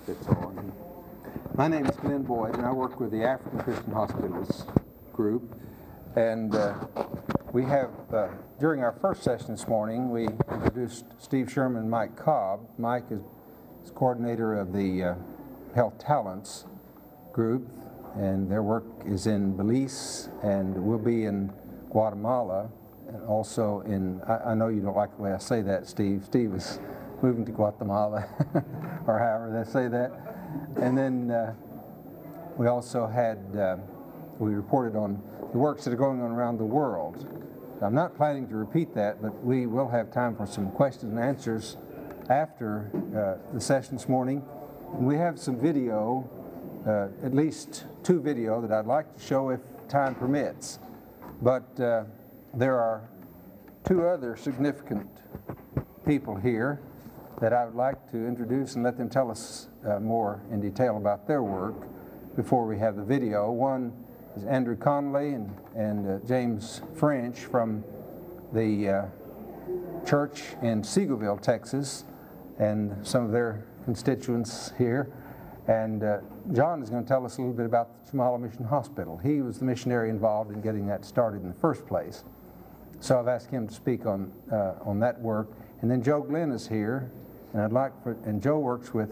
It's on. My name is Glenn Boyd, and I work with the African Christian Hospitals group. And we have, during our first session this morning, we introduced Steve Sherman and Mike Cobb. Mike is coordinator of the Health Talents group, and their work is in Belize and will be in Guatemala, and also in, I know you don't like the way I say that, Steve. Steve is moving to Guatemala, or however they say that. And then we also had, we reported on the works that are going on around the world. I'm not planning to repeat that, but we will have time for some questions and answers after the session this morning. And we have some video, at least 2 video that I'd like to show if time permits. But there are 2 other significant people here that I would like to introduce and let them tell us more in detail about their work before we have the video. One is Andrew Conley and James French from the church in Seagoville, Texas, and some of their constituents here. And John is going to tell us a little bit about the Chimala Mission Hospital. He was the missionary involved in getting that started in the first place. So I've asked him to speak on that work. And then Joe Glenn is here, and and Joe works with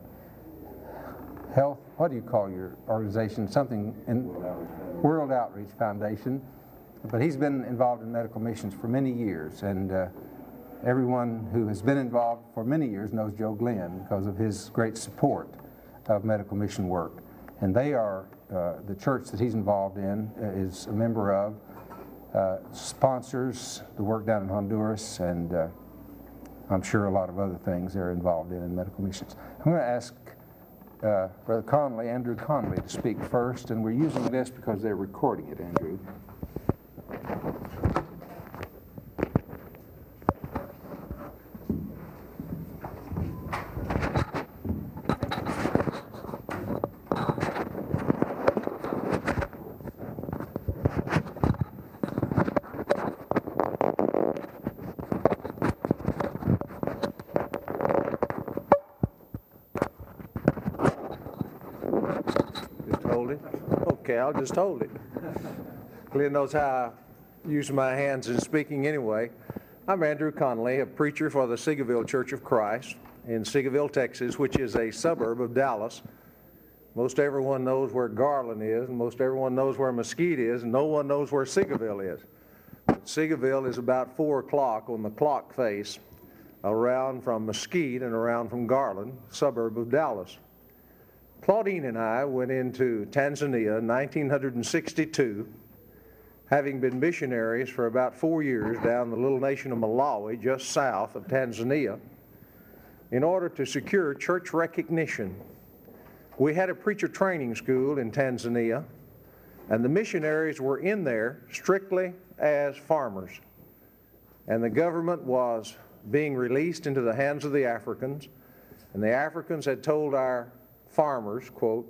Health, what do you call your organization? Something in World Outreach Foundation. But he's been involved in medical missions for many years, and everyone who has been involved for many years knows Joe Glenn because of his great support of medical mission work. And they are, the church that he's involved in is a member of, sponsors the work down in Honduras, and I'm sure a lot of other things they're involved in medical missions. I'm going to ask Brother Conley, Andrew Conley, to speak first, and we're using this because they're recording it, Andrew. Okay, I'll just hold it. Glenn knows how I use my hands in speaking anyway. I'm Andrew Conley, a preacher for the Seagoville Church of Christ in Seagoville, Texas, which is a suburb of Dallas. Most everyone knows where Garland is, and most everyone knows where Mesquite is, and no one knows where Seagoville is. But Seagoville is about 4 o'clock on the clock face, around from Mesquite and around from Garland, suburb of Dallas. Claudine and I went into Tanzania in 1962, having been missionaries for about 4 years down the little nation of Malawi, just south of Tanzania, in order to secure church recognition. We had a preacher training school in Tanzania, and the missionaries were in there strictly as farmers. And the government was being released into the hands of the Africans, and the Africans had told our farmers, quote,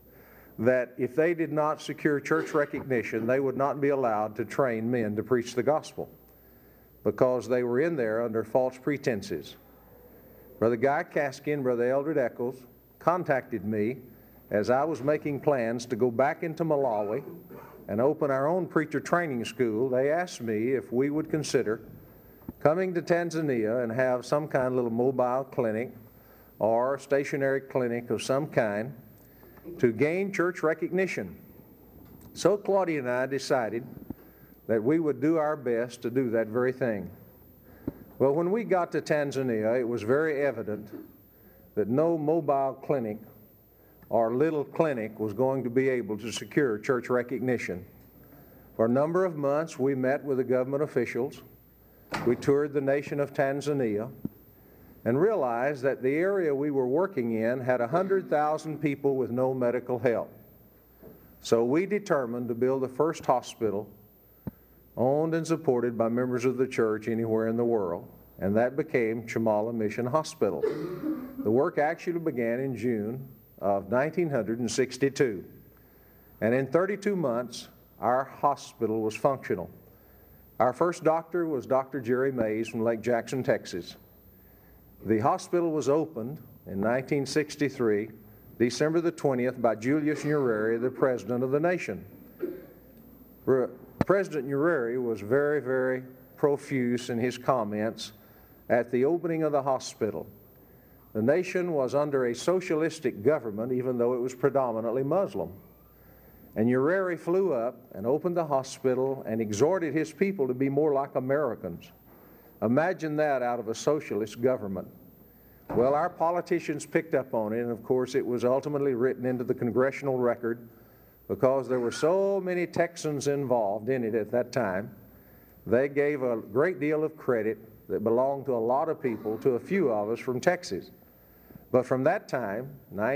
that if they did not secure church recognition, they would not be allowed to train men to preach the gospel because they were in there under false pretenses. Brother Guy Kaskin, Brother Eldred Eccles contacted me as I was making plans to go back into Malawi and open our own preacher training school. They asked me if we would consider coming to Tanzania and have some kind of little mobile clinic or stationary clinic of some kind to gain church recognition. So Claudia and I decided that we would do our best to do that very thing. Well, when we got to Tanzania, it was very evident that no mobile clinic or little clinic was going to be able to secure church recognition. For a number of months, we met with the government officials. We toured the nation of Tanzania and realized that the area we were working in had 100,000 people with no medical help. So we determined to build the first hospital owned and supported by members of the church anywhere in the world, and that became Chimala Mission Hospital. The work actually began in June of 1962, and in 32 months, our hospital was functional. Our first doctor was Dr. Jerry Mays from Lake Jackson, Texas. The hospital was opened in 1963, December the 20th, by Julius Nyerere, the President of the nation. President Nyerere was very, very profuse in his comments at the opening of the hospital. The nation was under a socialistic government, even though it was predominantly Muslim. And Nyerere flew up and opened the hospital and exhorted his people to be more like Americans. Imagine that out of a socialist government. Well, our politicians picked up on it, and of course it was ultimately written into the congressional record because there were so many Texans involved in it at that time. They gave a great deal of credit that belonged to a lot of people to a few of us from Texas. But from that time,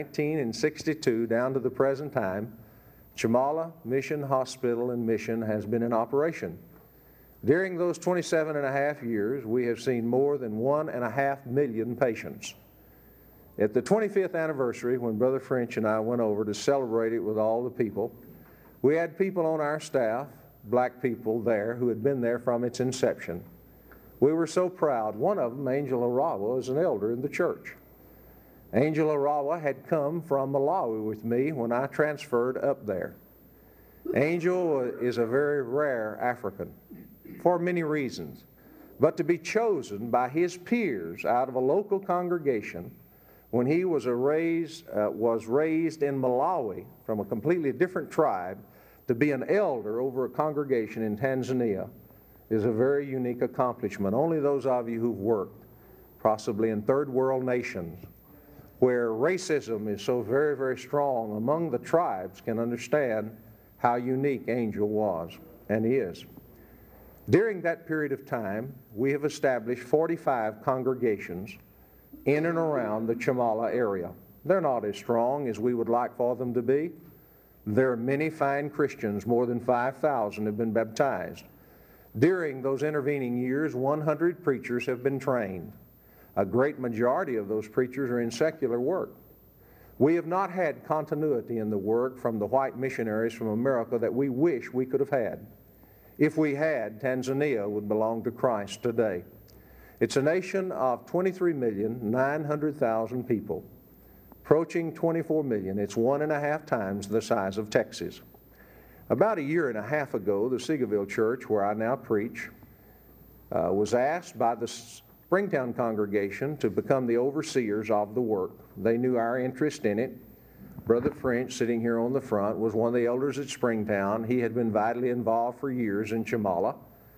1962, down to the present time, Chimala Mission Hospital and Mission has been in operation. During those 27 and a half years, we have seen more than 1.5 million patients. At the 25th anniversary, when Brother French and I went over to celebrate it with all the people, we had people on our staff, black people there, who had been there from its inception. We were so proud. One of them, Angel Arawa, is an elder in the church. Angel Arawa had come from Malawi with me when I transferred up there. Angel is a very rare African for many reasons, but to be chosen by his peers out of a local congregation when he was raised in Malawi from a completely different tribe to be an elder over a congregation in Tanzania is a very unique accomplishment. Only those of you who've worked possibly in third world nations where racism is so very, very strong among the tribes can understand how unique Angel was and is. During that period of time, we have established 45 congregations in and around the Chimala area. They're not as strong as we would like for them to be. There are many fine Christians. More than 5,000 have been baptized. During those intervening years, 100 preachers have been trained. A great majority of those preachers are in secular work. We have not had continuity in the work from the white missionaries from America that we wish we could have had. If we had, Tanzania would belong to Christ today. It's a nation of 23,900,000 people, approaching 24 million. It's 1.5 times the size of Texas. About 1.5 years ago, the Seagoville Church, where I now preach, was asked by the Springtown congregation to become the overseers of the work. They knew our interest in it. Brother French, sitting here on the front, was one of the elders at Springtown. He had been vitally involved for years in Chimala,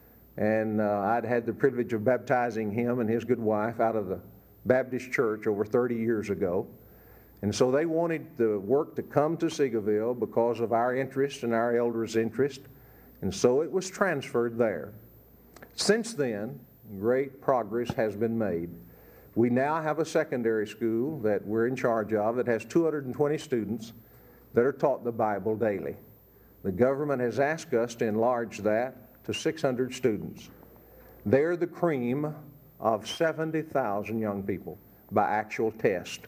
and I'd had the privilege of baptizing him and his good wife out of the Baptist church over 30 years ago. And so they wanted the work to come to Seagoville because of our interest and our elders' interest, and so it was transferred there. Since then, great progress has been made. We now have a secondary school that we're in charge of that has 220 students that are taught the Bible daily. The government has asked us to enlarge that to 600 students. They're the cream of 70,000 young people by actual test.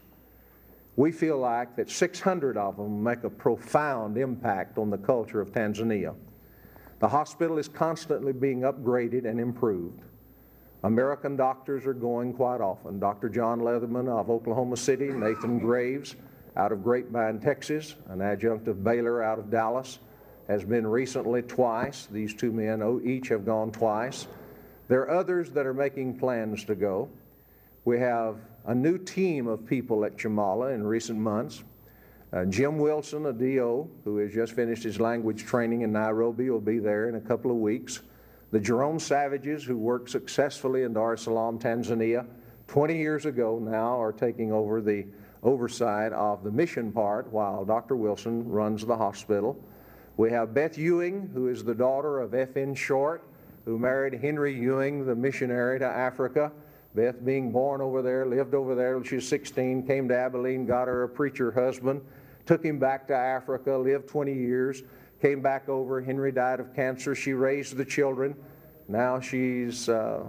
We feel like that 600 of them make a profound impact on the culture of Tanzania. The hospital is constantly being upgraded and improved. American doctors are going quite often. Dr. John Leatherman of Oklahoma City, Nathan Graves out of Grapevine, Texas, an adjunct of Baylor out of Dallas, has been recently twice. These two men each have gone twice. There are others that are making plans to go. We have a new team of people at Chimala in recent months. Jim Wilson, a DO, who has just finished his language training in Nairobi, will be there in a couple of weeks. The Jerome Savages, who worked successfully in Dar es Salaam, Tanzania, 20 years ago now, are taking over the oversight of the mission part while Dr. Wilson runs the hospital. We have Beth Ewing, who is the daughter of F.N. Short, who married Henry Ewing, the missionary to Africa. Beth, being born over there, lived over there till she was 16, came to Abilene, got her a preacher husband, took him back to Africa, lived 20 years, came back over. Henry died of cancer. She raised the children. Now she's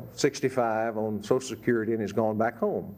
65 on Social Security and has gone back home.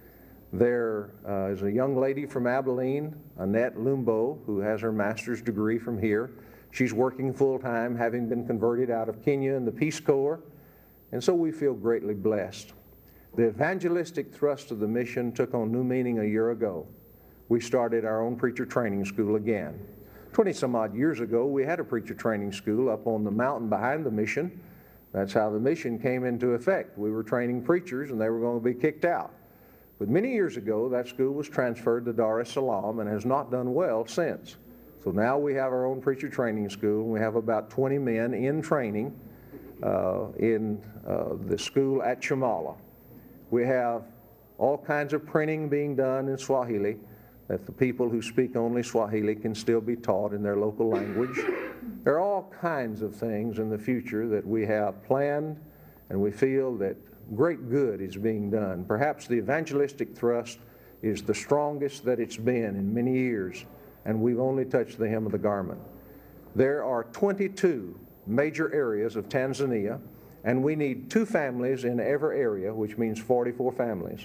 There is a young lady from Abilene, Annette Lumbo, who has her master's degree from here. She's working full-time, having been converted out of Kenya in the Peace Corps, and so we feel greatly blessed. The evangelistic thrust of the mission took on new meaning a year ago. We started our own preacher training school again. 20 some odd years ago, we had a preacher training school up on the mountain behind the mission. That's how the mission came into effect. We were training preachers and they were going to be kicked out. But many years ago, that school was transferred to Dar es Salaam and has not done well since. So now we have our own preacher training school. We have about 20 men in training in the school at Chimala. We have all kinds of printing being done in Swahili, that the people who speak only Swahili can still be taught in their local language. There are all kinds of things in the future that we have planned, and we feel that great good is being done. Perhaps the evangelistic thrust is the strongest that it's been in many years, and we've only touched the hem of the garment. There are 22 major areas of Tanzania, and we need 2 families in every area, which means 44 families.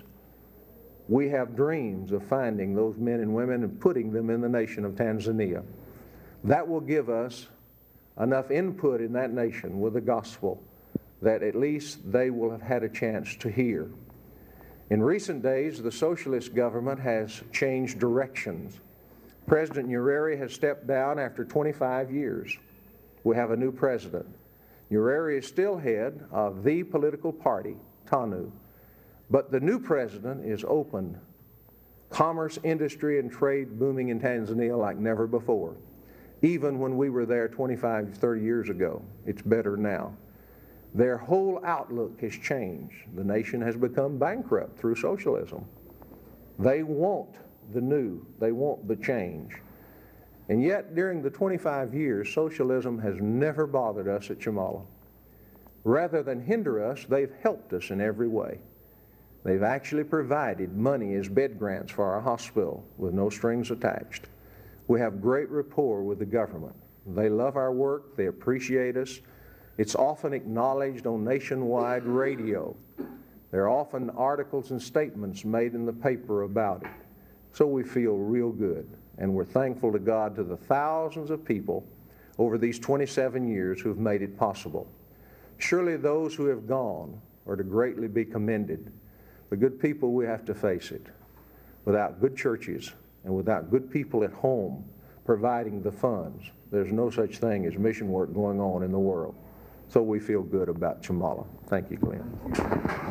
We have dreams of finding those men and women and putting them in the nation of Tanzania. That will give us enough input in that nation with the gospel that at least they will have had a chance to hear. In recent days, the socialist government has changed directions. President Nyerere has stepped down after 25 years. We have a new president. Nyerere is still head of the political party, TANU, but the new president is open. Commerce, industry, and trade booming in Tanzania like never before. Even when we were there 25, 30 years ago, it's better now. Their whole outlook has changed. The nation has become bankrupt through socialism. They want the new. They want the change. And yet, during the 25 years, socialism has never bothered us at Chimala. Rather than hinder us, they've helped us in every way. They've actually provided money as bed grants for our hospital with no strings attached. We have great rapport with the government. They love our work. They appreciate us. It's often acknowledged on nationwide radio. There are often articles and statements made in the paper about it. So we feel real good. And we're thankful to God to the thousands of people over these 27 years who have made it possible. Surely those who have gone are to greatly be commended. But good people, we have to face it. Without good churches and without good people at home providing the funds, there's no such thing as mission work going on in the world. So we feel good about Chimala. Thank you, Glenn.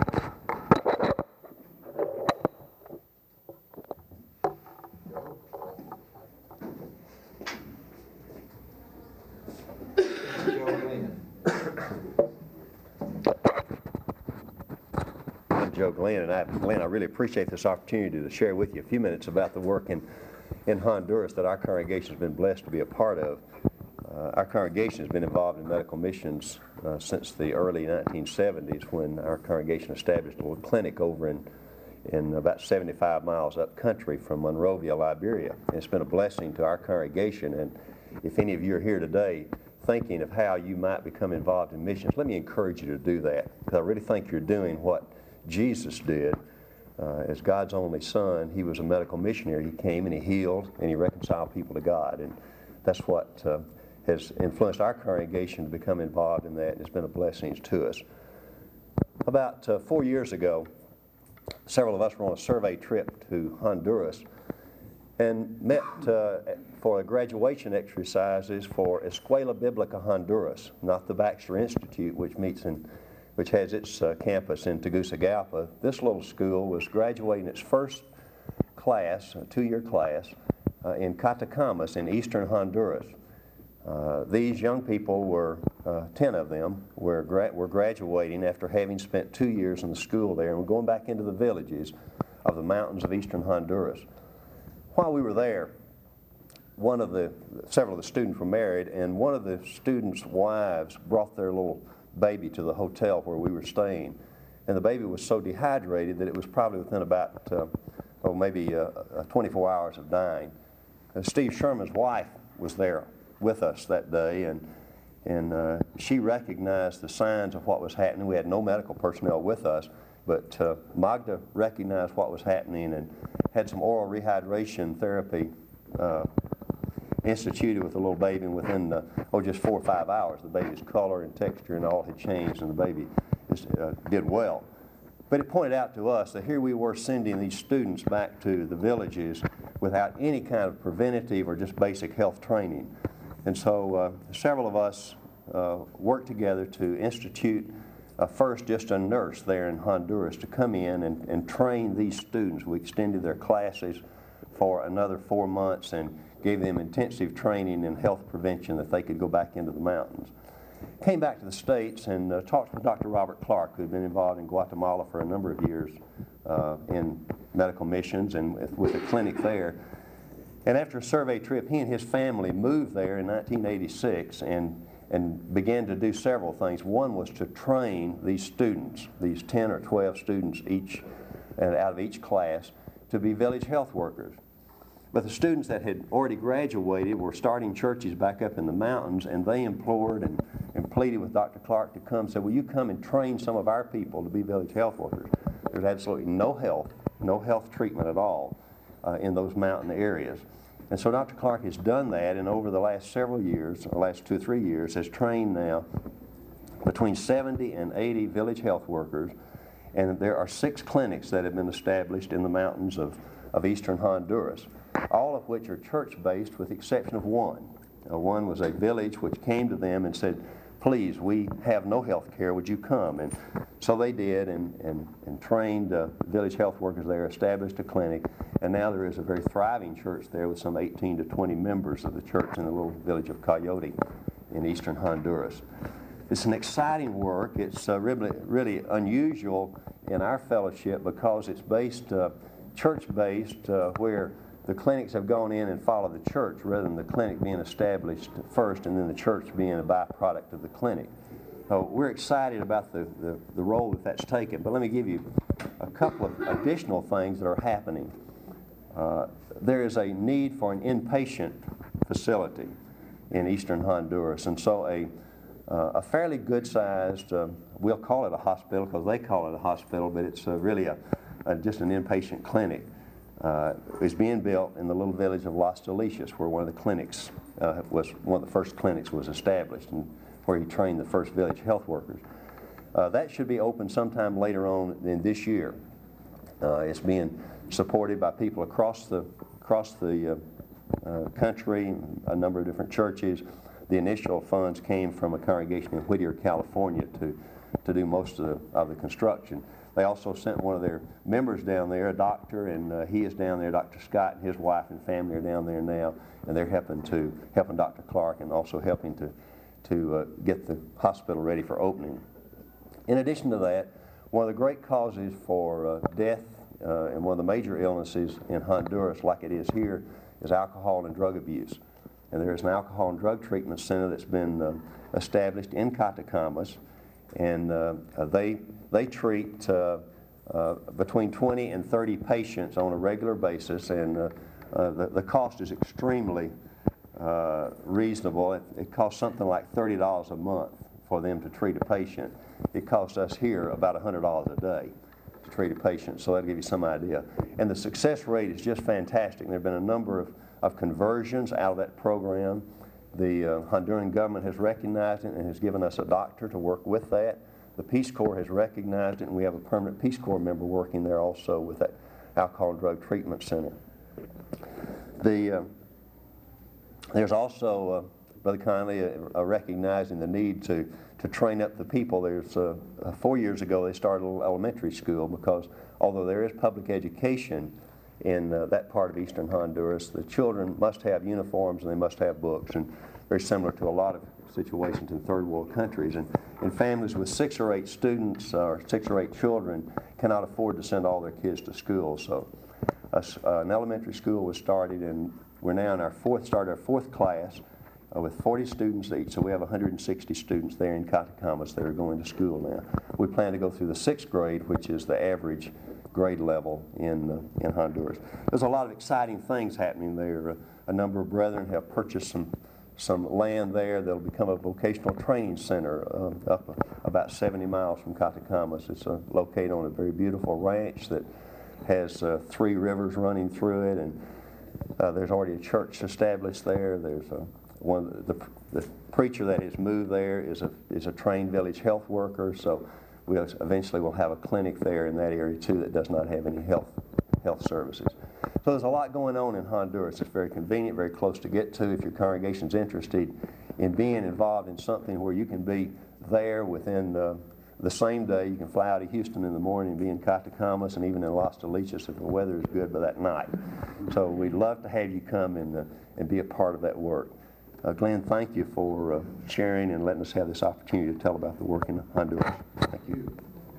Joe Glenn, and Glenn, I really appreciate this opportunity to share with you a few minutes about the work in Honduras that our congregation has been blessed to be a part of. Our congregation has been involved in medical missions since the early 1970s, when our congregation established a little clinic over in about 75 miles up country from Monrovia, Liberia. And it's been a blessing to our congregation, and if any of you are here today thinking of how you might become involved in missions, let me encourage you to do that, because I really think you're doing what Jesus did. As God's only Son, he was a medical missionary. He came and he healed and he reconciled people to God, and that's what has influenced our congregation to become involved in that, and it's been a blessing to us. About 4 years ago, several of us were on a survey trip to Honduras and met for a graduation exercises for Escuela Biblica Honduras, not the Baxter Institute, which has its campus in Tegucigalpa. This little school was graduating its first class, a 2-year class, in Catacamas in eastern Honduras. These young people were, 10 of them, were graduating after having spent 2 years in the school there, and were going back into the villages of the mountains of eastern Honduras. While we were there, several of the students were married, and one of the students' wives brought their little baby to the hotel where we were staying, and the baby was so dehydrated that it was probably within about maybe 24 hours of dying. Steve Sherman's wife was there with us that day, and she recognized the signs of what was happening. We had no medical personnel with us, but Magda recognized what was happening and had some oral rehydration therapy instituted with the little baby, and within just 4 or 5 hours, the baby's color and texture and all had changed, and the baby did well. But it pointed out to us that here we were sending these students back to the villages without any kind of preventative or just basic health training. And so several of us worked together to institute first just a nurse there in Honduras to come in and train these students. We extended their classes for another 4 months and gave them intensive training in health prevention that they could go back into the mountains. Came back to the States and talked with Dr. Robert Clark, who had been involved in Guatemala for a number of years in medical missions and with a clinic there. And after a survey trip, he and his family moved there in 1986 and began to do several things. One was to train these students, these 10 or 12 students each out of each class, to be village health workers. But the students that had already graduated were starting churches back up in the mountains, and they implored and pleaded with Dr. Clark to come and said, will you come and train some of our people to be village health workers? There's absolutely no health treatment at all in those mountain areas. And so Dr. Clark has done that, and over the last several years, the last 2 or 3 years, has trained now between 70 and 80 village health workers. And there are 6 clinics that have been established in the mountains of eastern Honduras, all of which are church-based with the exception of one. One was a village which came to them and said, please, we have no health care, would you come? And so they did and trained village health workers there, established a clinic, and now there is a very thriving church there with some 18 to 20 members of the church in the little village of Coyote in eastern Honduras. It's an exciting work. It's really unusual in our fellowship because it's based, church-based, where the clinics have gone in and followed the church rather than the clinic being established first and then the church being a byproduct of the clinic. So we're excited about the role that that's taken. But let me give you a couple of additional things that are happening. There is a need for an inpatient facility in eastern Honduras, and so a fairly good-sized, we'll call it a hospital because they call it a hospital, but it's really just an inpatient clinic, is being built in the little village of Las Delicias, where one of the clinics one of the first clinics was established, and where he trained the first village health workers. That should be open sometime later on in this year. It's being supported by people across the country, a number of different churches. The initial funds came from a congregation in Whittier, California, to do most of the construction. They also sent one of their members down there, a doctor, and he is down there. Dr. Scott and his wife and family are down there now, and they're helping Dr. Clark and also helping to get the hospital ready for opening. In addition to that, one of the great causes for death and one of the major illnesses in Honduras, like it is here, is alcohol and drug abuse. And there is an alcohol and drug treatment center that's been established in Catacamas, and they treat between 20 and 30 patients on a regular basis, and the cost is extremely reasonable. It costs something like $30 a month for them to treat a patient. It costs us here about $100 a day to treat a patient, so that'll give you some idea. And the success rate is just fantastic. There have been a number of conversions out of that program. The Honduran government has recognized it and has given us a doctor to work with that. The Peace Corps has recognized it, and we have a permanent Peace Corps member working there also with that alcohol and drug treatment center. There's also, Brother Conley, recognizing the need to train up the people. There's 4 years ago they started a little elementary school because although there is public education in that part of eastern Honduras, the children must have uniforms and they must have books, and very similar to a lot of situations in third world countries. And families with 6 or 8 students or 6 or 8 children cannot afford to send all their kids to school. So an elementary school was started, and we're now in our fourth class with 40 students each. So we have 160 students there in Catacamas that are going to school now. We plan to go through the 6th grade, which is the average grade level in Honduras. There's a lot of exciting things happening there. A number of brethren have purchased some land there that'll become a vocational training center up about 70 miles from Catacamas. It's located on a very beautiful ranch that has 3 rivers running through it, and there's already a church established there. There's the preacher that has moved there is a trained village health worker. So we eventually will have a clinic there in that area too that does not have any health services. So there's a lot going on in Honduras. It's very convenient, very close to get to if your congregation's interested in being involved in something where you can be there within the same day. You can fly out of Houston in the morning and be in Catacamas and even in Las Delicias if the weather is good by that night. So we'd love to have you come and be a part of that work. Glenn, thank you for sharing and letting us have this opportunity to tell about the work in Honduras. Thank you.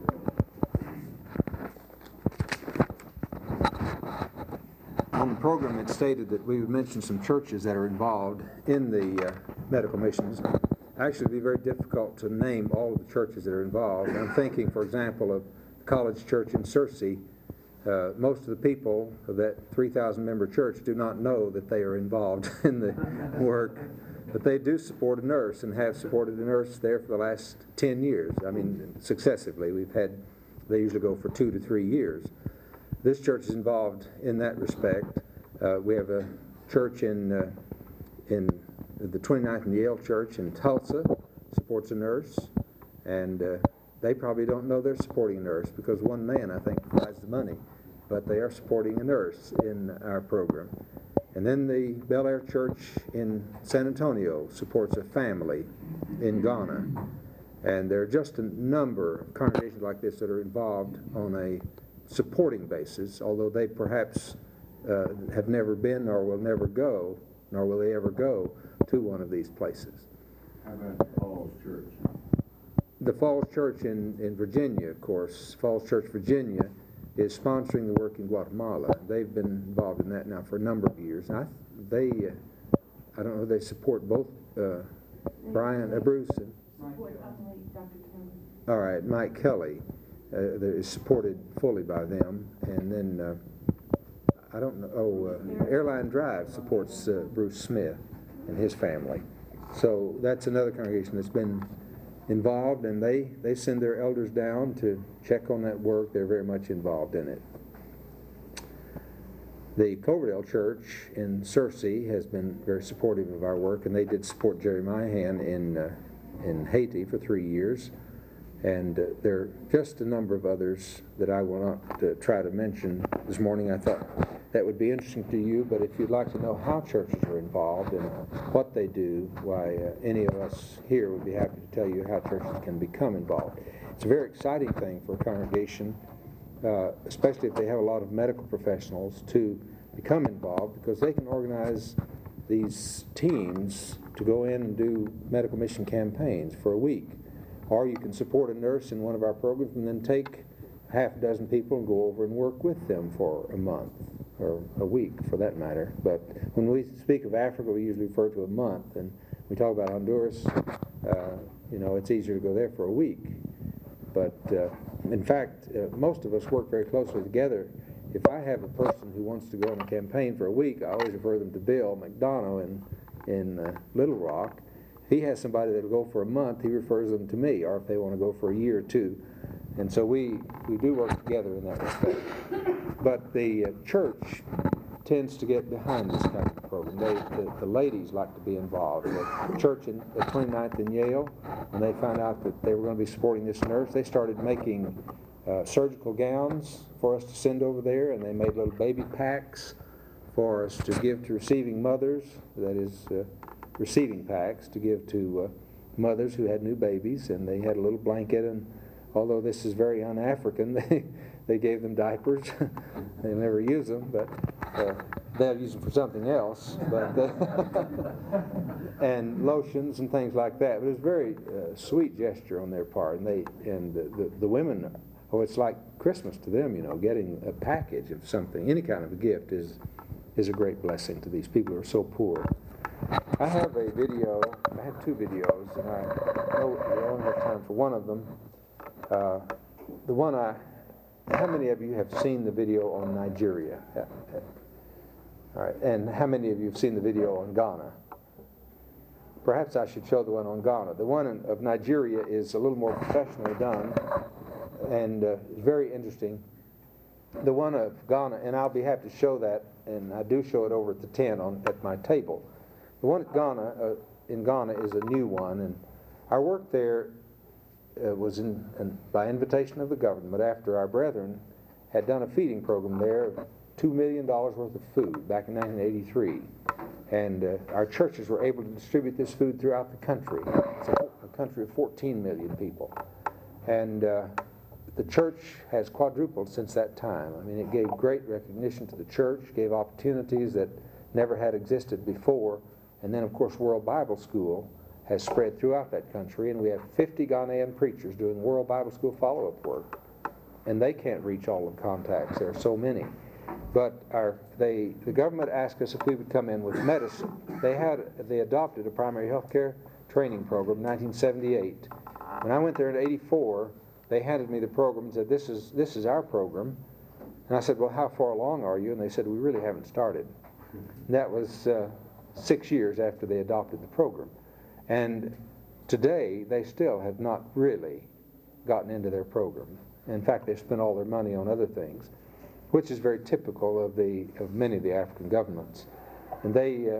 On the program, it stated that we would mention some churches that are involved in the medical missions. Actually, it would be very difficult to name all of the churches that are involved. I'm thinking, for example, of the College Church in Searcy. Most of the people of that 3,000-member church do not know that they are involved in the work, but they do support a nurse and have supported a nurse there for the last 10 years. I mean, successively. They usually go for 2 to 3 years. This church is involved in that respect. We have a church in the 29th and Yale Church in Tulsa, supports a nurse, and they probably don't know they're supporting a nurse because one man, I think, provides the money, but they are supporting a nurse in our program. And then the Bel Air Church in San Antonio supports a family in Ghana. And there are just a number of congregations like this that are involved on a supporting basis, although they perhaps have never been nor will never go, nor will they ever go to one of these places. How about the Falls Church? The Falls Church in Virginia, of course, Falls Church, Virginia, is sponsoring the work in Guatemala. They've been involved in that now for a number of years. And I don't know, they support both Bruce and... All right, Mike Kelly that is supported fully by them. And then, I don't know, Airline Drive supports Bruce Smith and his family. So that's another congregation that's been involved, and they send their elders down to check on that work. They're very much involved in it. The Cloverdale Church in Searcy has been very supportive of our work, and they did support Jerry Myhan in Haiti for 3 years. And there are just a number of others that I will not try to mention this morning. I thought that would be interesting to you, but if you'd like to know how churches are involved and what they do, why any of us here would be happy to tell you how churches can become involved. It's a very exciting thing for a congregation, especially if they have a lot of medical professionals, to become involved, because they can organize these teams to go in and do medical mission campaigns for a week. Or you can support a nurse in one of our programs and then take half a dozen people and go over and work with them for a month, or a week for that matter. But when we speak of Africa, we usually refer to a month, and we talk about Honduras, it's easier to go there for a week. But in fact, most of us work very closely together. If I have a person who wants to go on a campaign for a week, I always refer them to Bill McDonough in Little Rock. If he has somebody that will go for a month, he refers them to me, or if they want to go for a year or two. And so we do work together in that respect. But the church tends to get behind this kind of program. The ladies like to be involved. The church at 29th and Yale, when they found out that they were going to be supporting this nurse, they started making surgical gowns for us to send over there, and they made little baby packs for us to give to receiving mothers, that is, receiving packs to give to mothers who had new babies, and they had a little blanket, and although this is very un-African, they gave them diapers. They'll never use them, but they'll use them for something else. But and lotions and things like that. But it was a very sweet gesture on their part, and the women. Oh, it's like Christmas to them, getting a package of something, any kind of a gift is a great blessing to these people who are so poor. I have a video. I have 2 videos, and I know we only have time for one of them. How many of you have seen the video on Nigeria? All right, and how many of you have seen the video on Ghana? Perhaps I should show the one on Ghana. The one of Nigeria is a little more professionally done, and very interesting. The one of Ghana, and I'll be happy to show that, and I do show it over at the tent at my table. The one in Ghana is a new one, and our work there was by invitation of the government after our brethren had done a feeding program there of $2 million worth of food back in 1983. And our churches were able to distribute this food throughout the country. It's a country of 14 million people. And the church has quadrupled since that time. I mean, it gave great recognition to the church, gave opportunities that never had existed before. And then, of course, World Bible School has spread throughout that country, and we have 50 Ghanaian preachers doing World Bible School follow-up work. And they can't reach all the contacts. There are so many. But the government asked us if we would come in with medicine. They adopted a primary health care training program in 1978. When I went there in '84, they handed me the program and said, this is our program. And I said, well, how far along are you? And they said, we really haven't started. And that was 6 years after they adopted the program. And today, they still have not really gotten into their program. In fact, they spent all their money on other things, which is very typical of many of the African governments. And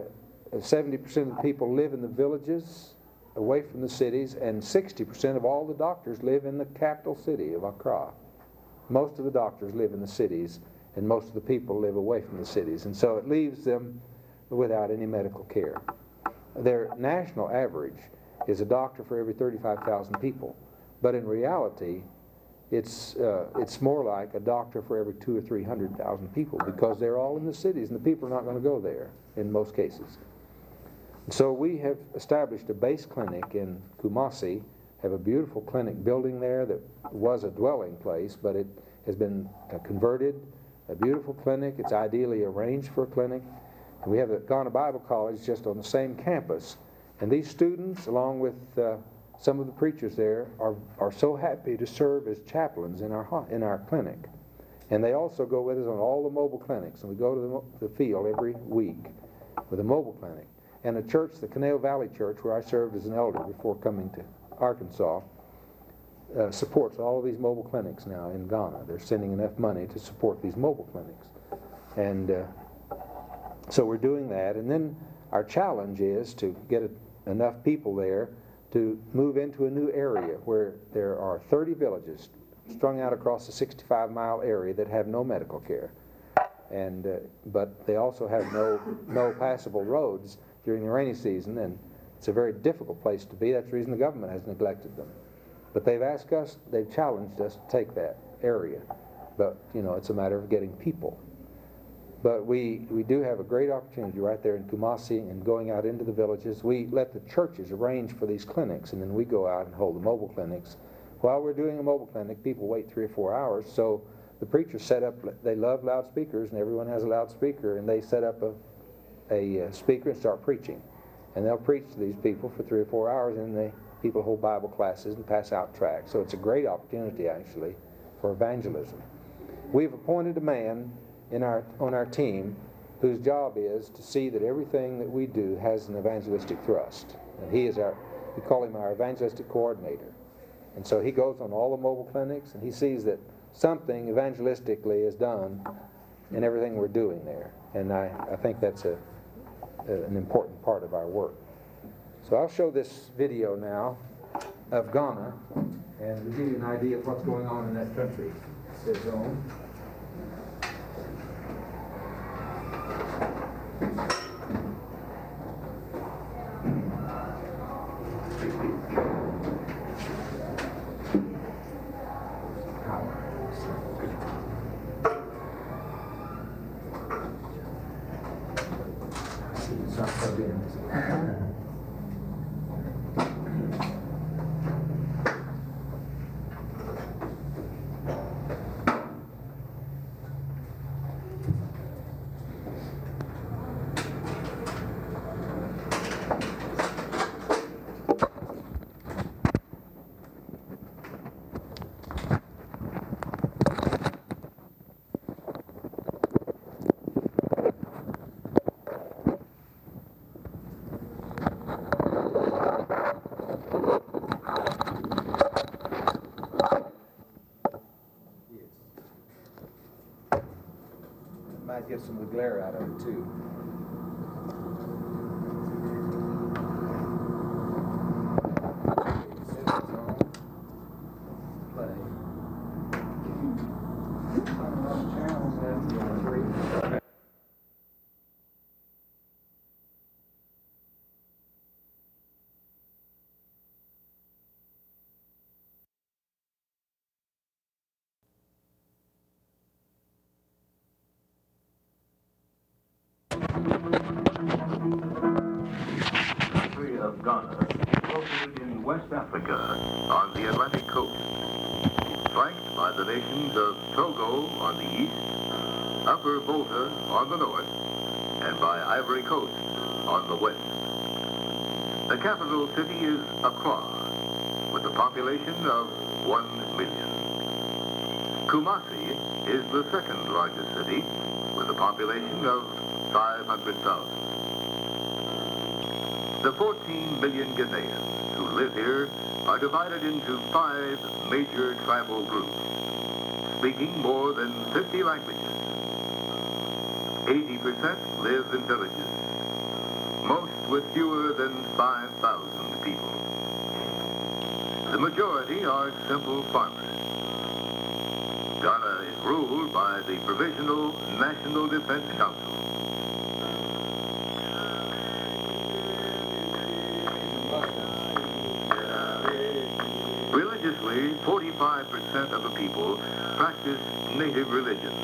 70% of the people live in the villages, away from the cities, and 60% of all the doctors live in the capital city of Accra. Most of the doctors live in the cities, and most of the people live away from the cities. And so it leaves them without any medical care. Their national average is a doctor for every 35,000 people. But in reality, it's more like a doctor for every 200,000 or 300,000 people, because they're all in the cities, and the people are not going to go there in most cases. So we have established a base clinic in Kumasi, have a beautiful clinic building there that was a dwelling place, but it has been converted, a beautiful clinic. It's ideally arranged for a clinic. And we have the Ghana Bible College just on the same campus. And these students, along with some of the preachers there, are so happy to serve as chaplains in our clinic. And they also go with us on all the mobile clinics. And we go to the field every week with a mobile clinic. And a church, the Canal Valley Church, where I served as an elder before coming to Arkansas, supports all of these mobile clinics now in Ghana. They're sending enough money to support these mobile clinics. And so we're doing that. And then our challenge is to get enough people there to move into a new area where there are 30 villages strung out across a 65-mile area that have no medical care. And but they also have no passable roads during the rainy season, and it's a very difficult place to be. That's the reason the government has neglected them. But they've challenged us to take that area. But, it's a matter of getting people. But we do have a great opportunity right there in Kumasi and going out into the villages. We let the churches arrange for these clinics, and then we go out and hold the mobile clinics. While we're doing a mobile clinic, people wait 3 or 4 hours, so the preachers set up, they love loudspeakers, and everyone has a loudspeaker, and they set up a speaker and start preaching. And they'll preach to these people for 3 or 4 hours, and the people hold Bible classes and pass out tracts. So it's a great opportunity, actually, for evangelism. We've appointed a man on our team whose job is to see that everything that we do has an evangelistic thrust. And we call him our evangelistic coordinator. And so he goes on all the mobile clinics, and he sees that something evangelistically is done in everything we're doing there. And I think that's an important part of our work. So I'll show this video now of Ghana, and to give you an idea of what's going on in that country. It says on. Might get some of the glare out of it too. Country of Ghana, located in West Africa on the Atlantic coast, flanked by the nations of Togo on the east, Upper Volta on the north, and by Ivory Coast on the west. The capital city is Accra, with a population of 1 million. Kumasi is the second largest city, with a population of 500,000. The 14 million Ghanaians who live here are divided into 5 major tribal groups, speaking more than 50 languages. 80% live in villages, most with fewer than 5,000 people. The majority are simple farmers. Ghana is ruled by the Provisional National Defense Council. Religiously, 45% of the people practice native religions.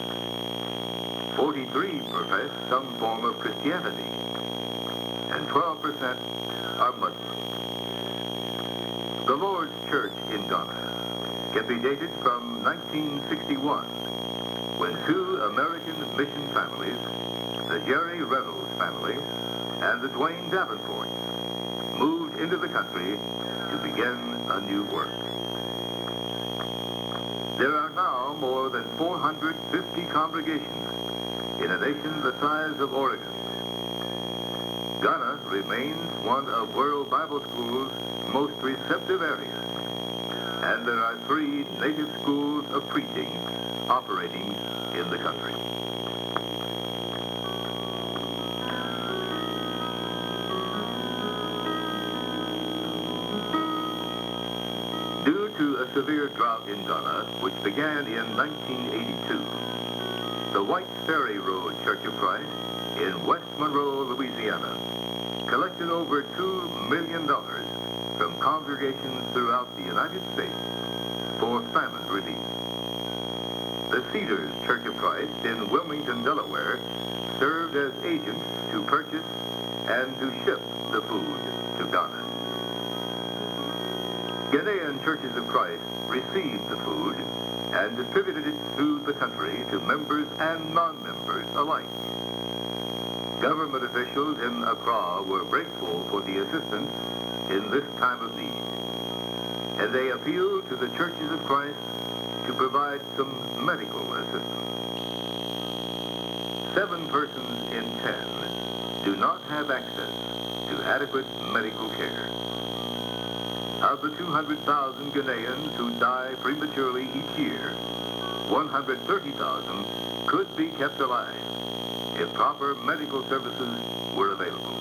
43 profess some form of Christianity, and 12% are Muslims. The Lord's Church in Ghana can be dated from 1961, when 2 American mission families, the Jerry Reynolds family and the Dwayne Davenport, moved into the country to begin a new work. There are now more than 450 congregations in a nation the size of Oregon. Ghana remains one of World Bible School's most receptive areas, and there are 3 native schools of preaching operating in the country. Due to a severe drought in Ghana, which began in 1982, the Whites Ferry Road Church of Christ in West Monroe, Louisiana, collected over $2 million from congregations throughout the United States for famine relief. The Cedars Church of Christ in Wilmington, Delaware, served as agents to purchase and to ship the food to Ghana. Ghanaian Churches of Christ received the food and distributed it through the country to members and non-members alike. Government officials in Accra were grateful for the assistance in this time of need, and they appealed to the Churches of Christ to provide some medical assistance. 7 persons in 10 do not have access to adequate medical care. Of the 200,000 Ghanaians who die prematurely each year, 130,000 could be kept alive if proper medical services were available.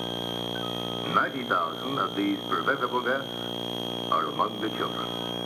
90,000 of these preventable deaths are among the children.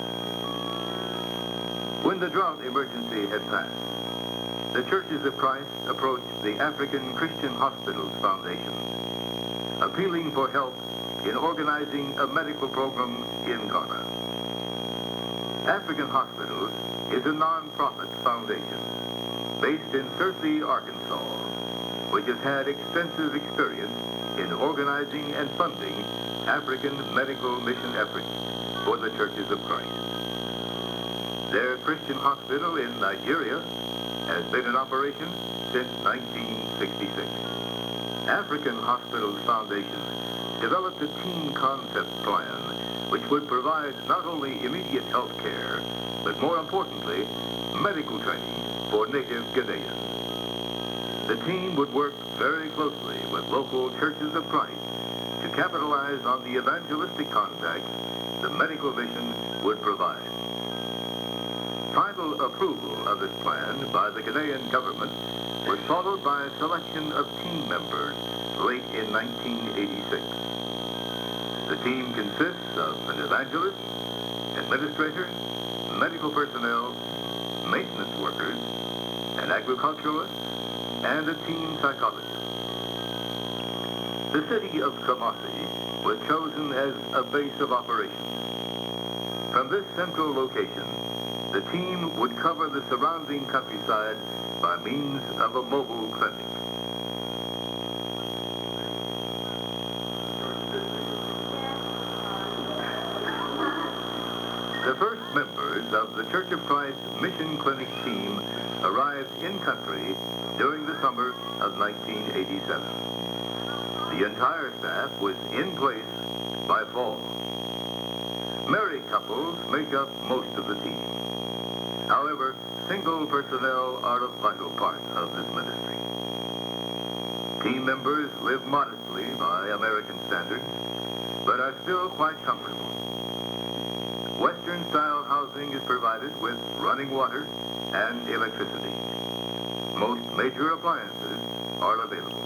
When the drought emergency had passed, the Churches of Christ approached the African Christian Hospitals Foundation, appealing for help in organizing a medical program in Ghana. African Hospitals is a non-profit foundation based in Searcy, Arkansas, which has had extensive experience in organizing and funding African medical mission efforts for the Churches of Christ. Their Christian hospital in Nigeria has been in operation since 1966. African Hospitals Foundation developed a team concept plan which would provide not only immediate health care, but more importantly, medical training for native Ghanaians. The team would work very closely with local Churches of Christ to capitalize on the evangelistic contacts the medical mission would provide. Final approval of this plan by the Ghanaian government was followed by a selection of team members late in 1986. The team consists of an evangelist, administrator, medical personnel, maintenance workers, agriculturalist, and a teen psychologist. The city of Kumasi was chosen as a base of operations. From this central location, the team would cover the surrounding countryside by means of a mobile clinic. The first members of the Church of Christ Mission Clinic team arrived in country during the summer of 1987. The entire staff was in place by fall. Married couples make up most of the team. However, single personnel are a vital part of this ministry. Team members live modestly by American standards, but are still quite comfortable. Western-style housing is provided with running water and electricity. Most major appliances are available.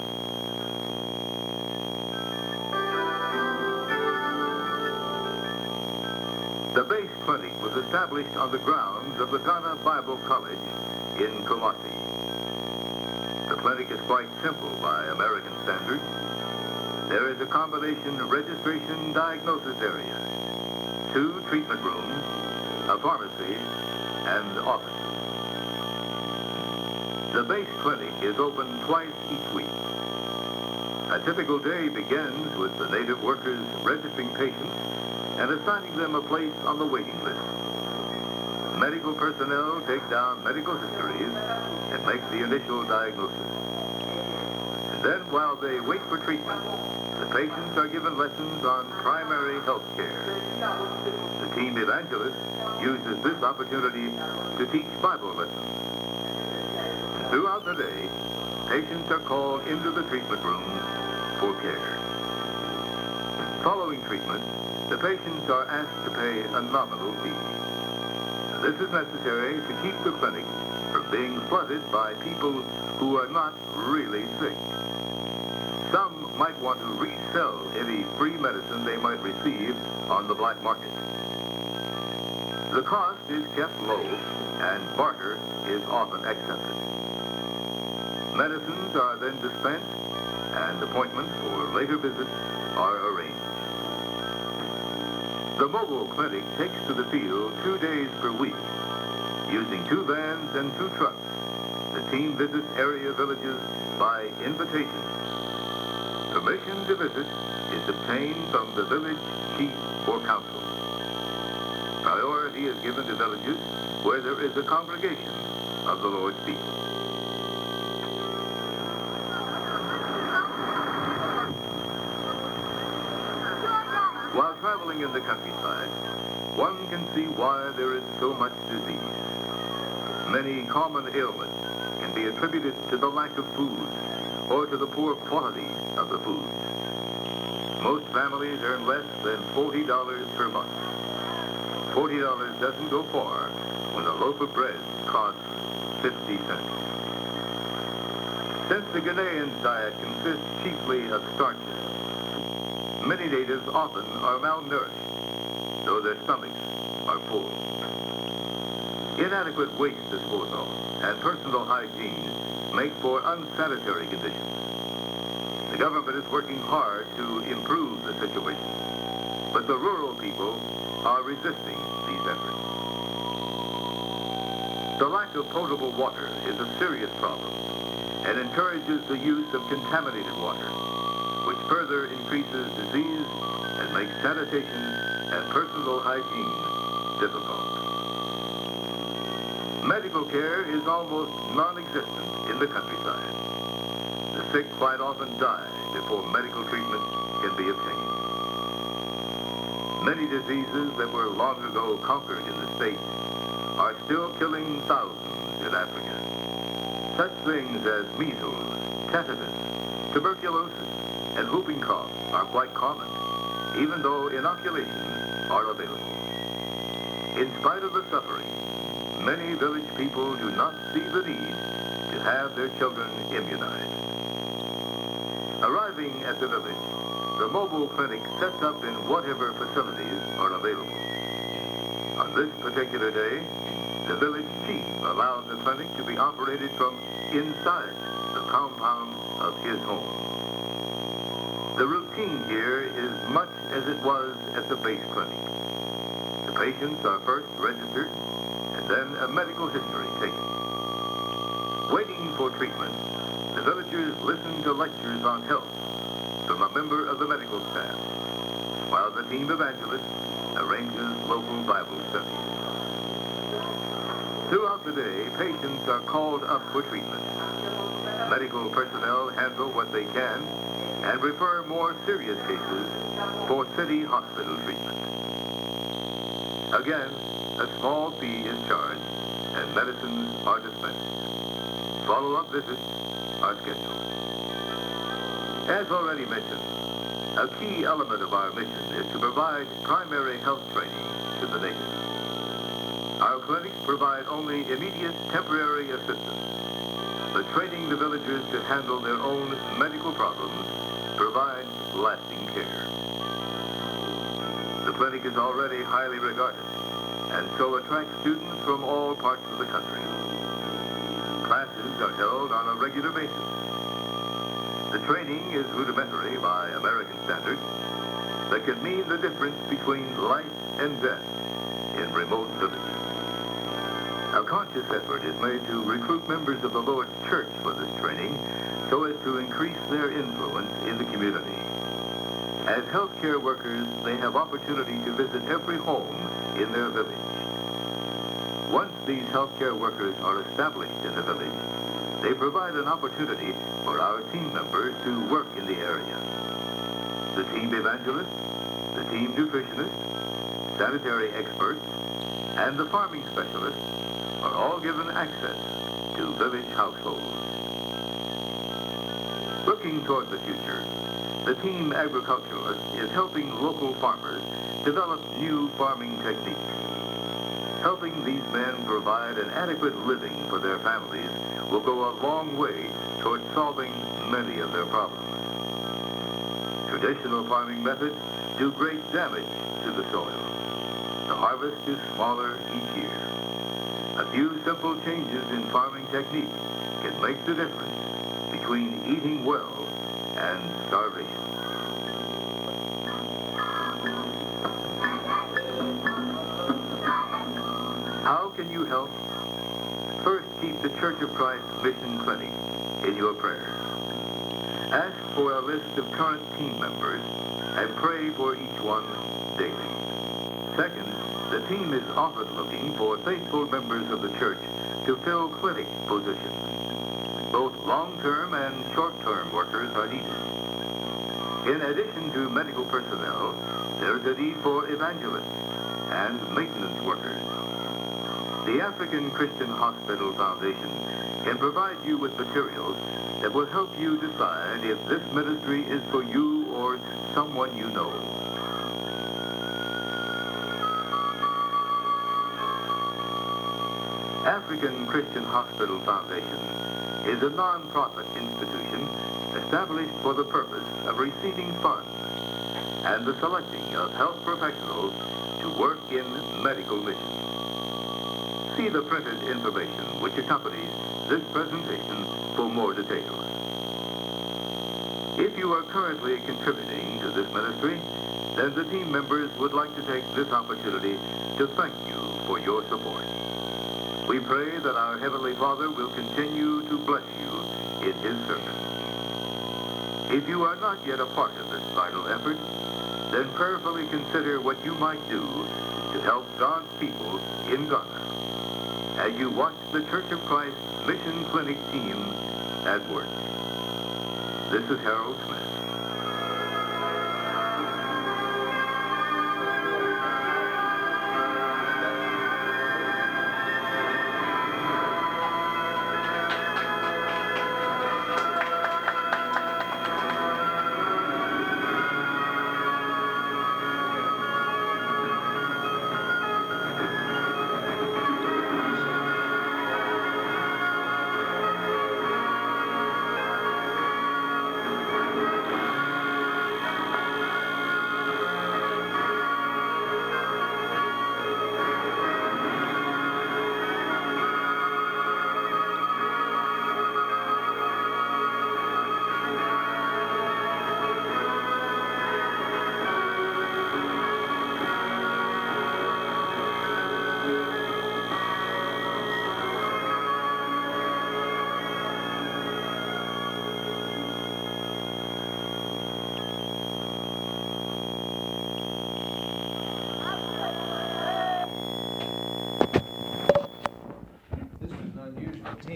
The base clinic was established on the grounds of the Ghana Bible College in Kumasi. The clinic is quite simple by American standards. There is a combination registration diagnosis area, 2 treatment rooms, a pharmacy, and offices. The base clinic is open twice each week. A typical day begins with the native workers registering patients and assigning them a place on the waiting list. Medical personnel take down medical histories and make the initial diagnosis. And then, while they wait for treatment, the patients are given lessons on primary health care. The team evangelist uses this opportunity to teach Bible lessons. And throughout the day, patients are called into the treatment room for care. Following treatment, the patients are asked to pay a nominal fee. This is necessary to keep the clinic from being flooded by people who are not really sick. Some might want to resell any free medicine they might receive on the black market. The cost is kept low, and barter is often accepted. Medicines are then dispensed, and appointments for later visits are arranged. The mobile clinic takes to the field 2 days per week. Using 2 vans and 2 trucks, the team visits area villages by invitation. Permission to visit is obtained from the village chief or council. Priority is given to villages where there is a congregation of the Lord's people. While traveling in the countryside, one can see why there is so much disease. Many common ailments can be attributed to the lack of food or to the poor quality of the food. Most families earn less than $40 per month. $40 doesn't go far when a loaf of bread costs 50 cents. Since the Ghanaians' diet consists chiefly of starches, many natives often are malnourished, though their stomachs are full. Inadequate waste disposal and personal hygiene make for unsanitary conditions. The government is working hard to improve the situation, but the rural people are resisting these efforts. The lack of potable water is a serious problem and encourages the use of contaminated water, which further increases disease and makes sanitation and personal hygiene difficult. Medical care is almost non-existent in the countryside. The sick quite often die before medical treatment can be obtained. Many diseases that were long ago conquered in the States are still killing thousands in Africa. Such things as measles, tetanus, tuberculosis, and whooping cough are quite common, even though inoculations are available. In spite of the suffering, many village people do not see the need to have their children immunized. Arriving at the village, the mobile clinic sets up in whatever facilities are available. On On this particular day, the village chief allowed the clinic to be operated from inside the compound of his home. The routine here is much as it was at the base clinic. The patients are first registered and then a medical history taken. Waiting for treatment, the villagers listen to lectures on health from a member of the medical staff, while the team evangelist arranges local Bible studies. Throughout the day, patients are called up for treatment. Medical personnel handle what they can and refer more serious cases for city hospital treatment. Again, a small fee is charged and medicines are dispensed. Follow-up visits are scheduled. As already mentioned, a key element of our mission is to provide primary health training to the native. Our clinics provide only immediate temporary assistance, but training the villagers to handle their own medical problems provides lasting care. The clinic is already highly regarded and so attracts students from all parts of the country. Classes are held on a regular basis. The training is rudimentary by American standards, that can mean the difference between life and death in remote villages. A conscious effort is made to recruit members of the Lord's Church for this training so as to increase their influence in the community. As healthcare workers, they have opportunity to visit every home in their village. Once these healthcare workers are established in the village, they provide an opportunity for our team members to work in the area. The team evangelist, the team nutritionist, sanitary experts, and the farming specialist are all given access to village households. Looking toward the future, the team agriculturalist is helping local farmers develop new farming techniques. Helping these men provide an adequate living for their families will go a long way toward solving many of their problems. Traditional farming methods do great damage to the soil. The harvest is smaller each year. A few simple changes in farming technique can make the difference between eating well and starvation. How can you help? First, keep the Church of Christ Mission Clinic in your prayers. Ask for a list of current team members and pray for each one daily. Second, the team is often looking for faithful members of the church to fill clinic positions. Both long-term and short-term workers are needed. In addition to medical personnel, there is a need for evangelists and maintenance workers. The African Christian Hospital Foundation can provide you with materials that will help you decide if this ministry is for you or someone you know. African Christian Hospital Foundation is a non-profit institution established for the purpose of receiving funds and the selecting of health professionals to work in medical missions. See the printed information which accompanies this presentation for more details. If you are currently contributing to this ministry, then the team members would like to take this opportunity to thank you for your support. We pray that our Heavenly Father will continue to bless you in His service. If you are not yet a part of this vital effort, then prayerfully consider what you might do to help God's people in Ghana as you watch the Church of Christ Mission Clinic team at work. This is Harold Smith.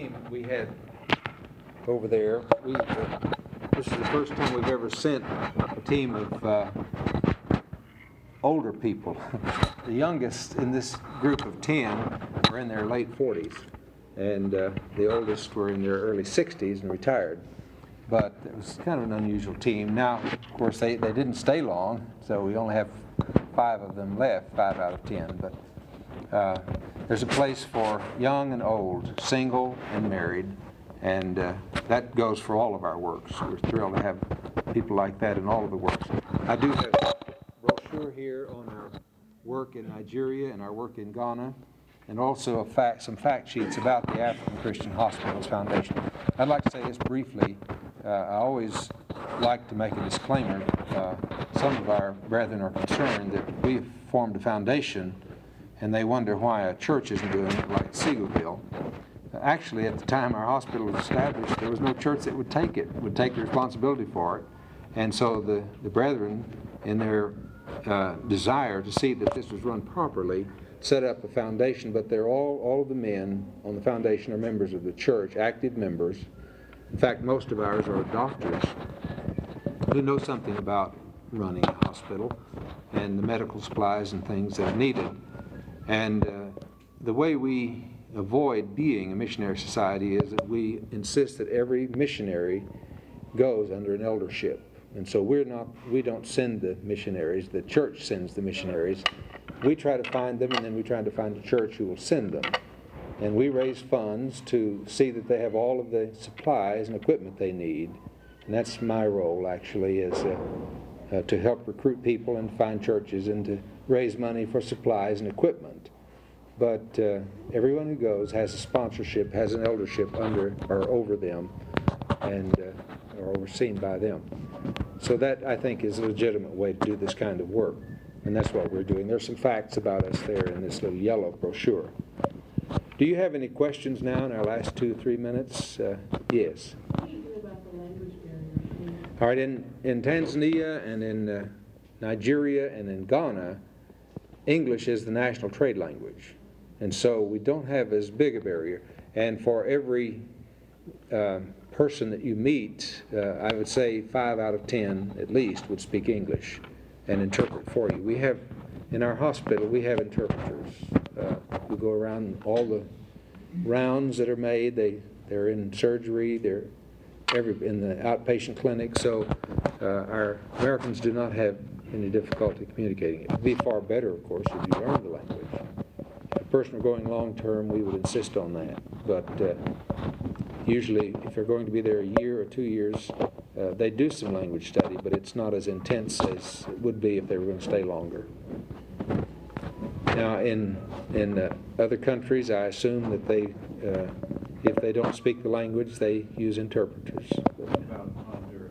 team we had over there, this is the first time we've ever sent a team of older people. The youngest in this group of 10 were in their late 40s, and the oldest were in their early 60s and retired. But it was kind of an unusual team. Now, of course, they didn't stay long, so we only have 5 of them left, 5 out of 10. But there's a place for young and old, single and married, and that goes for all of our works. We're thrilled to have people like that in all of the works. I do have a brochure here on our work in Nigeria and our work in Ghana, and also some fact sheets about the African Christian Hospitals Foundation. I'd like to say this briefly. I always like to make a disclaimer. Some of our brethren are concerned that we've formed a foundation and they wonder why a church isn't doing it like Seagoville. Actually, at the time our hospital was established, there was no church that would take the responsibility for it. And so the brethren, in their desire to see that this was run properly, set up a foundation, but they're all of the men on the foundation are members of the church, active members. In fact, most of ours are doctors who know something about running a hospital and the medical supplies and things that are needed. And the way we avoid being a missionary society is that we insist that every missionary goes under an eldership. And so we don't send the missionaries, the church sends the missionaries. We try to find them, and then we try to find a church who will send them. And we raise funds to see that they have all of the supplies and equipment they need. And that's my role, actually, is to help recruit people and find churches and to raise money for supplies and equipment. But everyone who goes has a sponsorship, has an eldership under or over them, and are overseen by them. So that, I think, is a legitimate way to do this kind of work. And that's what we're doing. There's some facts about us there in this little yellow brochure. Do you have any questions now in our last 2 or 3 minutes? Yes. What do you do about the language barrier? All right, in Tanzania and in Nigeria and in Ghana, English is the national trade language. And so we don't have as big a barrier. And for every person that you meet, I would say 5 out of 10 at least would speak English and interpret for you. We have, in our hospital, we have interpreters who go around all the rounds that are made. They're in surgery, they're in the outpatient clinic, so our Americans do not have any difficulty communicating. It would be far better, of course, if you learn the language. If a person were going long term, we would insist on that. But usually, if they're going to be there a year or 2 years, they do some language study, but it's not as intense as it would be if they were going to stay longer. Now, in other countries, I assume that they, if they don't speak the language, they use interpreters. About Honduras.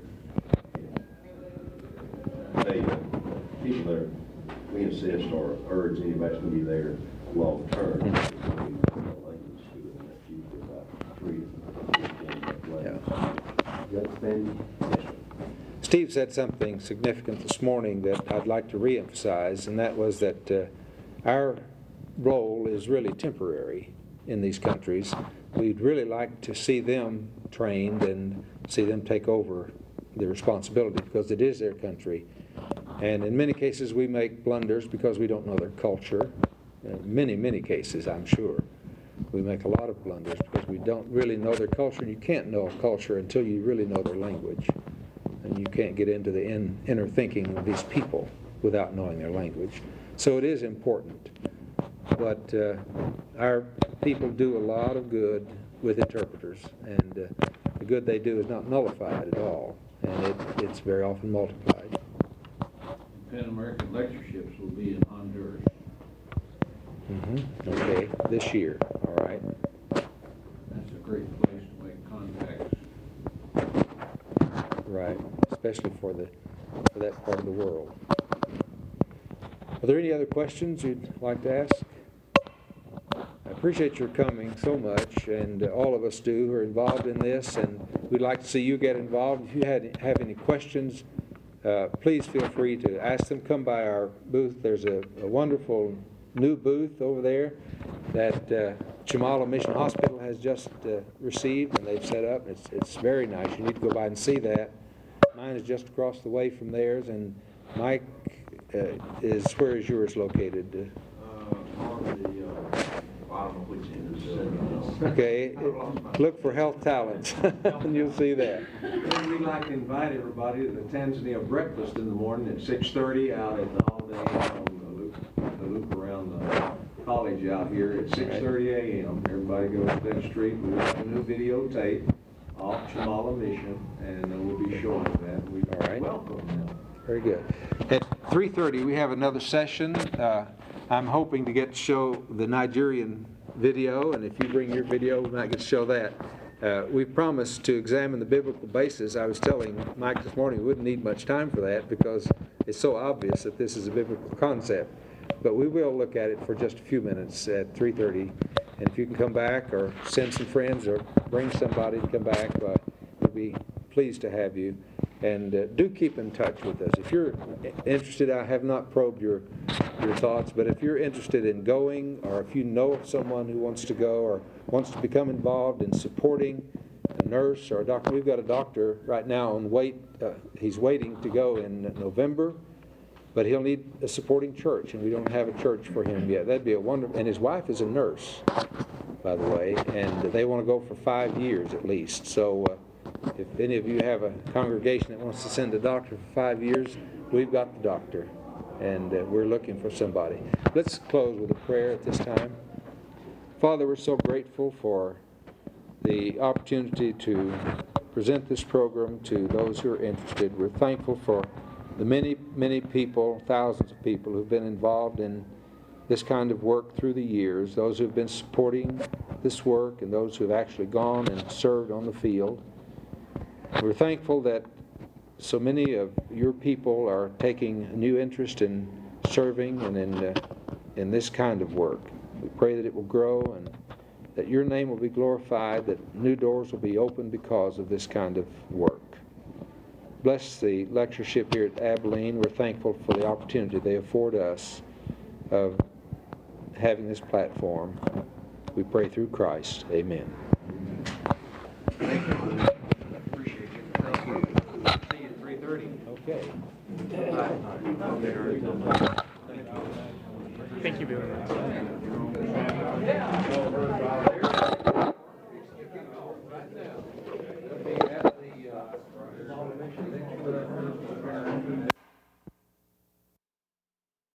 People that we insist or urge anybody to be there long term. Language school, and that's usually about 3 to 15 Yeah. Steve said something significant this morning that I'd like to reemphasize, and that was that our role is really temporary in these countries. We'd really like to see them trained and see them take over the responsibility because it is their country. And in many cases we make blunders because we don't know their culture. In many cases, I'm sure. We make a lot of blunders because we don't really know their culture. You can't know a culture until you really know their language. And you can't get into the inner thinking of these people without knowing their language. So it is important. But our people do a lot of good with interpreters, and the good they do is not nullified at all, and it's very often multiplied. Pan American lectureships will be in Honduras. Okay, this year, all right. That's a great place to make contacts. Right, especially for that part of the world. Are there any other questions you'd like to ask? I appreciate your coming so much, and all of us do who are involved in this, and we'd like to see you get involved. If you have any questions, please feel free to ask them. Come by our booth. There's a wonderful new booth over there that Chimala Mission Hospital has just received, and they've set up. It's very nice. You need to go by and see that. Mine is just across the way from theirs, and Mike where is yours located? On the bottom of which end? Okay, look for Health Talents, and you'll see that. And we'd like to invite everybody to the Tanzania breakfast in the morning at 6:30 out at the Holiday Inn on the loop around the college out here at 6:30 a.m. Everybody goes to that street. We've got a new videotape off Chimala Mission, and we'll be showing that. We All right. welcome them. Very good. At 3:30, we have another session. I'm hoping to get to show the Nigerian video, and if you bring your video, we might get to show that. We promised to examine the biblical basis. I was telling Mike this morning we wouldn't need much time for that because it's so obvious that this is a biblical concept. But we will look at it for just a few minutes at 3:30. And if you can come back or send some friends or bring somebody to come back, we'll be pleased to have you. And do keep in touch with us. If you're interested, I have not probed your thoughts, but if you're interested in going, or if you know of someone who wants to go or wants to become involved in supporting a nurse or a doctor, we've got a doctor right now on wait. He's waiting to go in November, but he'll need a supporting church, and we don't have a church for him yet. That'd be a wonderful. And his wife is a nurse, by the way, and they want to go for 5 years at least. So. If any of you have a congregation that wants to send a doctor for 5 years, we've got the doctor, and we're looking for somebody. Let's close with a prayer at this time. Father, we're so grateful for the opportunity to present this program to those who are interested. We're thankful for the many, many people, thousands of people who've been involved in this kind of work through the years, those who've been supporting this work and those who've actually gone and served on the field. We're thankful that so many of your people are taking a new interest in serving and in this kind of work. We pray that it will grow and that your name will be glorified, that new doors will be opened because of this kind of work. Bless the lectureship here at Abilene. We're thankful for the opportunity they afford us of having this platform. We pray through Christ. Amen. Thank you. Okay. Thank you, Billy. Looking at the